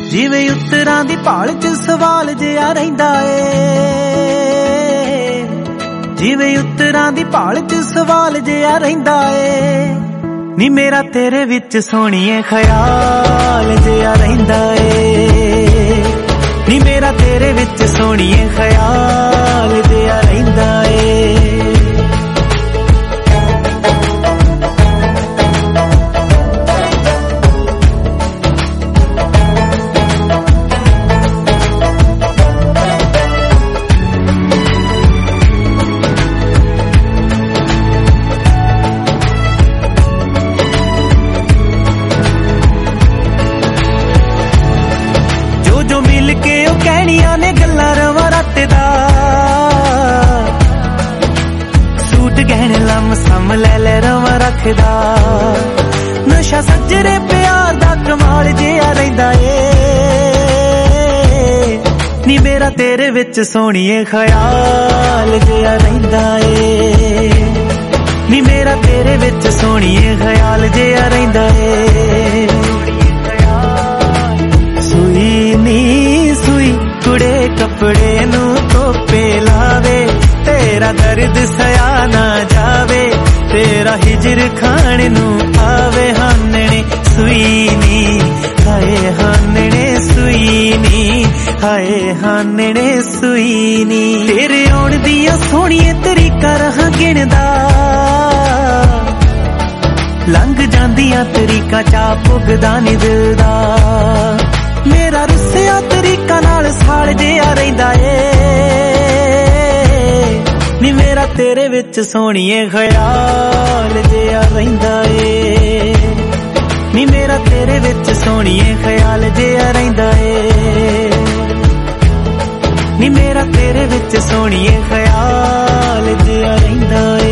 ਜਿਵੇਂ ਉੱਤਰਾਂ ਦੀ ਭਾਲ ਚ ਸਵਾਲ ਜਿਹਾ ਰਹਿੰਦਾ ਏ, ਜਿਵੇਂ ਉੱਤਰਾਂ ਦੀ ਭਾਲ ਚ ਸਵਾਲ ਜਿਹਾ ਰਹਿੰਦਾ ਏ। ਨੀ ਮੇਰਾ ਤੇਰੇ ਵਿੱਚ ਸੋਹਣੀਏ ਖਿਆਲ ਜਿਹਾ ਰਹਿੰਦਾ ਏ, ਨੀ ਮੇਰਾ ਤੇਰੇ ਵਿੱਚ ਸੋਹਣੀਏ ਖਿਆਲ ਜਿਹਾ ਰਹਿੰਦਾ ਏ। ਜੋ ਮਿਲ ਕੇ ਉਹ ਕਹਿਣੀਆਂ ਨੇ ਗੱਲਾਂ ਰਵਾਂ ਰੱਟਦਾ, ਸੂਟ ਗਹਿਣੇ ਲੰਮ ਸਮ ਲੈ ਲੈ ਰਵਾਂ ਰੱਖਦਾ। ਨਸ਼ਾ ਸੱਜਰੇ ਪਿਆਰ ਦਾ ਕਮਾਲ ਜਿਹਾ ਰਹਿੰਦਾ ਏ, ਨੀ ਮੇਰਾ ਤੇਰੇ ਵਿੱਚ ਸੋਹਣੀਏ ਖਿਆਲ ਜਿਹਾ ਰਹਿੰਦਾ ਏ, ਨੀ ਮੇਰਾ ਤੇਰੇ ਵਿੱਚ ਸੋਹਣੀਏ ਖਿਆਲ ਜਿਹਾ ਰਹਿੰਦਾ ਏ। ਸੂਈ ਨੀ ਸੂਈ ਕੁੜੇ ਕੱਪੜੇ ਨੂੰ ਧੋਪੇ ਲਾਵੇ, ਤੇਰਾ ਦਰਦ ਸਿਆ ਨਾ ਜਾਵੇ, ਤੇਰਾ ਹਿਜਰ ਖਾਣ ਨੂੰ ਆਵੇ। ਹਾਨਣੇ ਸੂਈ ਨੀ ਹਾਏ ਹਾਨਣੇ ਸੂਈ ਨੀ ਹਾਏ ਹਾਨਣੇ ਸੂਈ ਨੀ। ਤੇਰੇ ਆਉਣ ਦੀਆਂ ਸੋਹਣੀਏ ਤਰੀਕਾਂ ਰਹਾਂ ਗਿਣਦਾ, ਲੰਘ ਜਾਂਦੀਆਂ ਤਰੀਕਾਂ ਚਾ ਪੁੱਗਦਾ ਨੀ ਦਿਲ ਦਾ। ਮੇਰਾ ਰੁੱਸਿਆ ਤਰੀਕਾ ਨਾਲ ਸਾੜ ਜਿਹਾ ਰਹਿੰਦਾ ਏ, ਨੀ ਮੇਰਾ ਤੇਰੇ ਵਿੱਚ ਸੋਹਣੀਏ ਖਿਆਲ ਜਿਹਾ ਰਹਿੰਦਾ ਏ, ਨੀ ਮੇਰਾ ਤੇਰੇ ਵਿੱਚ ਸੋਹਣੀਏ ਖਿਆਲ ਜਿਹਾ ਰਹਿੰਦਾ ਏ, ਨੀ ਮੇਰਾ ਤੇਰੇ ਵਿੱਚ ਸੋਹਣੀਏ ਖਿਆਲ ਜਿਹਾ ਰਹਿੰਦਾ ਏ।